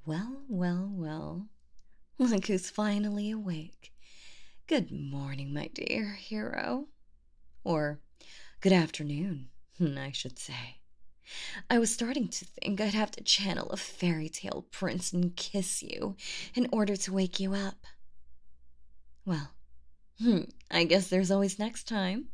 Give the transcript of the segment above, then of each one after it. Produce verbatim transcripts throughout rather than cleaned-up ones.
Well, well, well. Look who's finally awake. Good morning, my dear hero. Or good afternoon, I should say. I was starting to think I'd have to channel a fairy tale prince and kiss you in order to wake you up. Well, hmm, I guess there's always next time.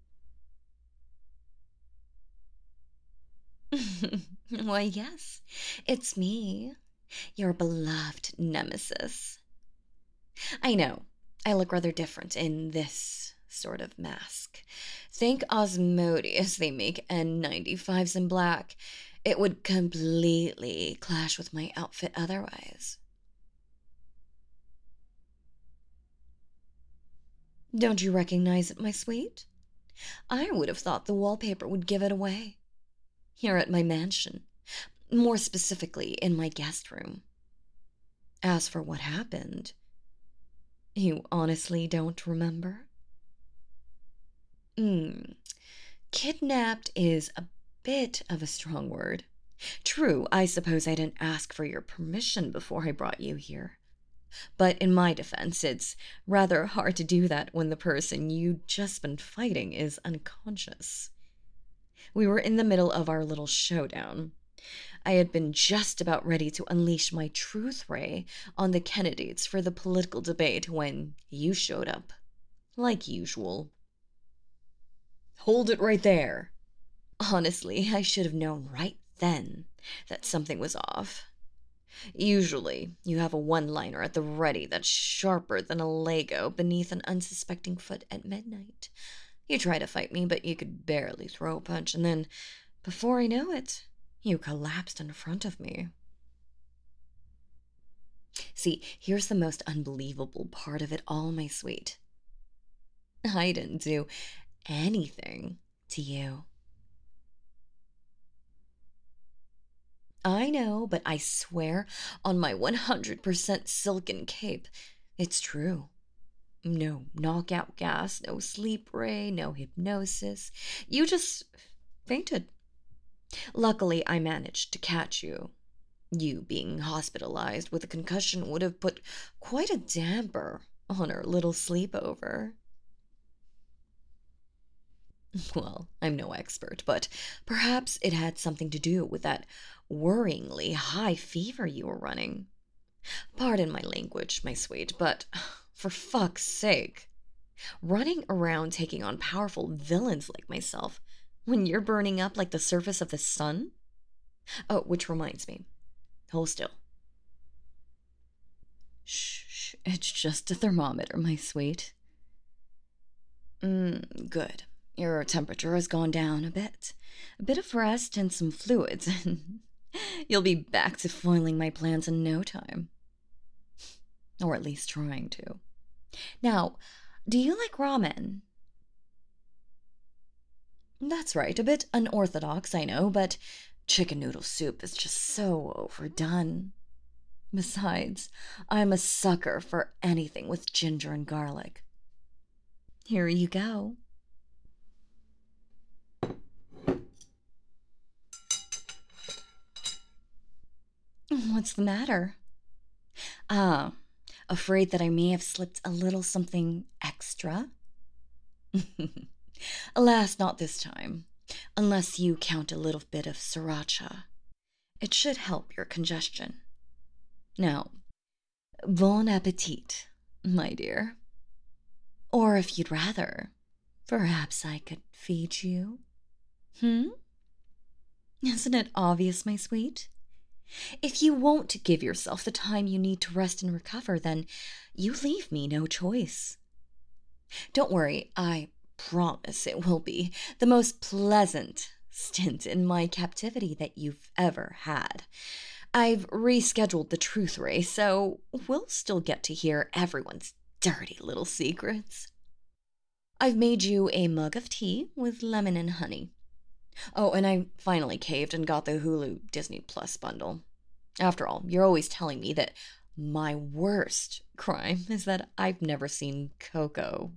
Why, yes, it's me, your beloved nemesis. I know, I look rather different in this sort of mask. Think Osmodeus, they make N ninety-fives in black. It would completely clash with my outfit otherwise. Don't you recognize it, my sweet? I would have thought the wallpaper would give it away. Here at my mansion, more specifically in my guest room. As for what happened, you honestly don't remember? Hmm, kidnapped is a bit of a strong word. True, I suppose I didn't ask for your permission before I brought you here. But in my defense, it's rather hard to do that when the person you'd just been fighting is unconscious. We were in the middle of our little showdown. I had been just about ready to unleash my truth ray on the candidates for the political debate when you showed up. Like usual. Hold it right there. Honestly, I should have known right then that something was off. Usually, you have a one-liner at the ready that's sharper than a Lego beneath an unsuspecting foot at midnight. You try to fight me, but you could barely throw a punch, and then, before I know it, you collapsed in front of me. See, here's the most unbelievable part of it all, my sweet. I didn't do anything to you. I know, but I swear on my one hundred percent silken cape, it's true. No knockout gas, no sleep ray, no hypnosis. You just fainted. Luckily, I managed to catch you. You being hospitalized with a concussion would have put quite a damper on our little sleepover. Well, I'm no expert, but perhaps it had something to do with that worryingly high fever you were running. Pardon my language, my sweet, but for fuck's sake, running around taking on powerful villains like myself when you're burning up like the surface of the sun? Oh, which reminds me, hold still. Shh, shh, it's just a thermometer, my sweet. Mm, good. Your temperature has gone down a bit. A bit of rest and some fluids, and you'll be back to foiling my plans in no time. Or at least trying to. Now, do you like ramen? That's right, a bit unorthodox, I know, but chicken noodle soup is just so overdone. Besides, I'm a sucker for anything with ginger and garlic. Here you go. What's the matter? Ah, afraid that I may have slipped a little something extra? Alas, not this time, unless you count a little bit of sriracha. It should help your congestion. Now, bon appetit, my dear. Or if you'd rather, perhaps I could feed you? Hmm? Isn't it obvious, my sweet? If you won't give yourself the time you need to rest and recover, then you leave me no choice. Don't worry, I promise it will be the most pleasant stint in my captivity that you've ever had. I've rescheduled the truth ray, so we'll still get to hear everyone's dirty little secrets. I've made you a mug of tea with lemon and honey. Oh, and I finally caved and got the Hulu Disney Plus bundle. After all, you're always telling me that my worst crime is that I've never seen Coco.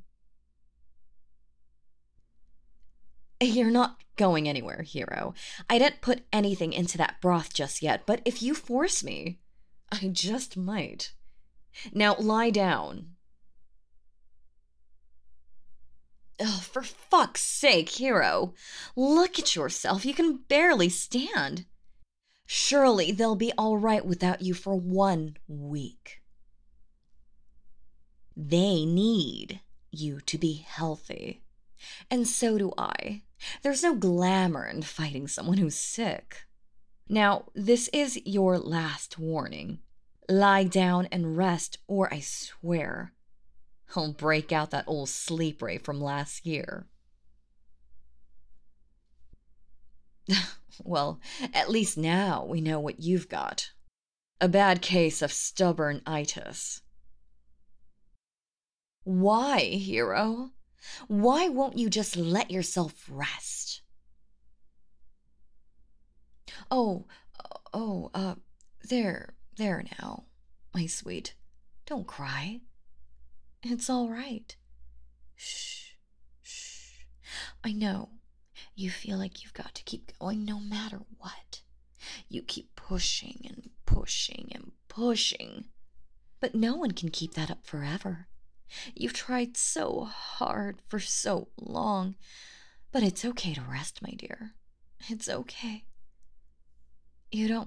You're not going anywhere, hero. I didn't put anything into that broth just yet, but if you force me, I just might. Now lie down. Oh, for fuck's sake, Hero. Look at yourself. You can barely stand. Surely they'll be all right without you for one week. They need you to be healthy. And so do I. There's no glamour in fighting someone who's sick. Now, this is your last warning. Lie down and rest, or I swear, I'll break out that old sleep ray from last year. Well, at least now we know what you've got. A bad case of stubborn itis. Why, Hero? Why won't you just let yourself rest? Oh, oh, uh, there, there now, my sweet. Don't cry. It's all right. Shh, shh. I know. You feel like you've got to keep going no matter what. You keep pushing and pushing and pushing. But no one can keep that up forever. You've tried so hard for so long. But it's okay to rest, my dear. It's okay. You don't...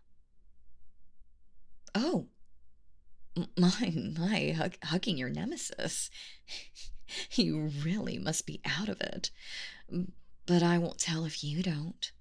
Oh. My, my, hug, hugging your nemesis. You really must be out of it. But I won't tell if you don't.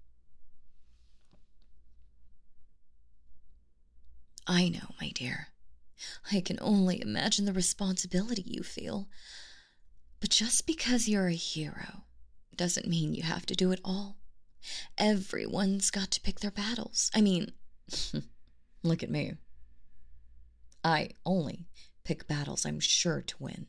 I know, my dear. I can only imagine the responsibility you feel. But just because you're a hero doesn't mean you have to do it all. Everyone's got to pick their battles. I mean, look at me. I only pick battles I'm sure to win.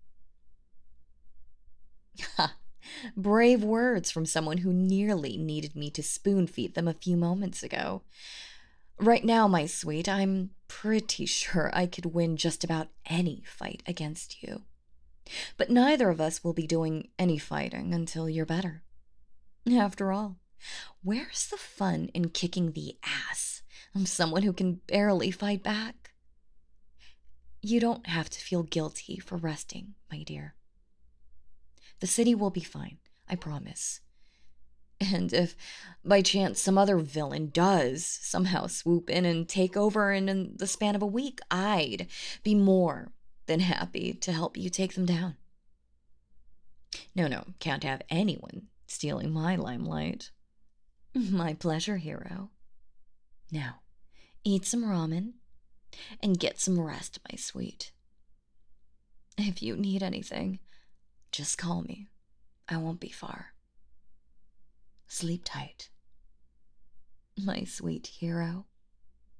Ha! Brave words from someone who nearly needed me to spoon-feed them a few moments ago. Right now, my sweet, I'm pretty sure I could win just about any fight against you. But neither of us will be doing any fighting until you're better. After all, where's the fun in kicking the ass of someone who can barely fight back? You don't have to feel guilty for resting, my dear. The city will be fine, I promise. And if by chance some other villain does somehow swoop in and take over in, in the span of a week, I'd be more than happy to help you take them down. No, no, can't have anyone stealing my limelight. My pleasure, Hero. Now, eat some ramen and get some rest, my sweet. If you need anything, just call me. I won't be far. Sleep tight, my sweet hero.